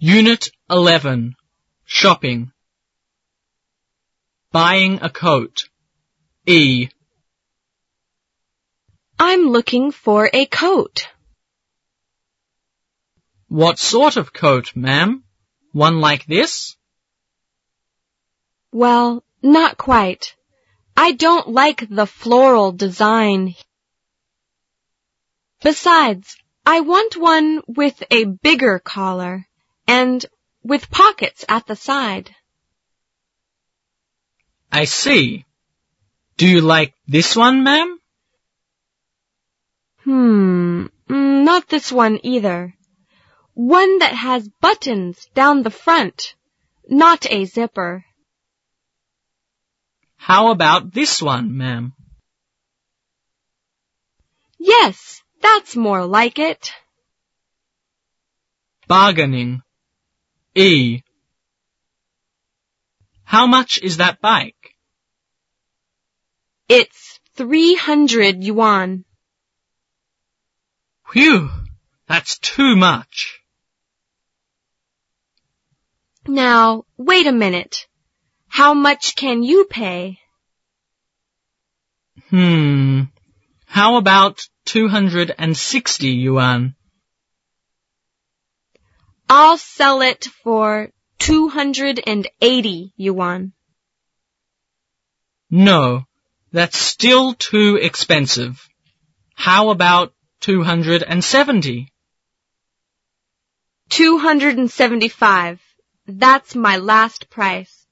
Unit 11. Shopping. Buying a coat. E. I'm looking for a coat. What sort of coat, ma'am? One like this? Well, not quite. I don't like the floral design. Besides, I want one with a bigger collar and with pockets at the side. I see. Do you like this one, ma'am? Not this one either. One that has buttons down the front, not a zipper. How about this one, ma'am? Yes, that's more like it. Bargaining. E. How much is that bike? It's 300 yuan. Whew, that's too much. Now, wait a minute. How much can you pay? How about 260 yuan? I'll sell it for 280 yuan. No, that's still too expensive. How about 270? 275. That's my last price.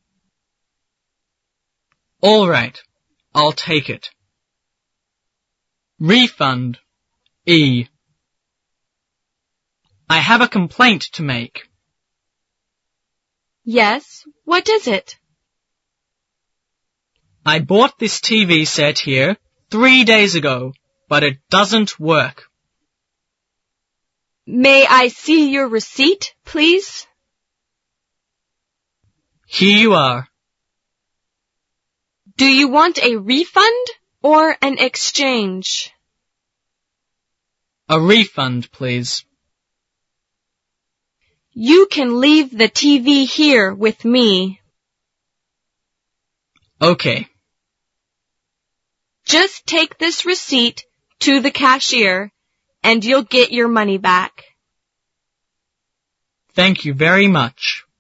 All right, I'll take it. Refund. E. I have a complaint to make. Yes, what is it? I bought this TV set here 3 days ago, but it doesn't work. May I see your receipt, please? Here you are. Do you want a refund or an exchange? A refund, please. You can leave the TV here with me. Okay. Just take this receipt to the cashier and you'll get your money back. Thank you very much.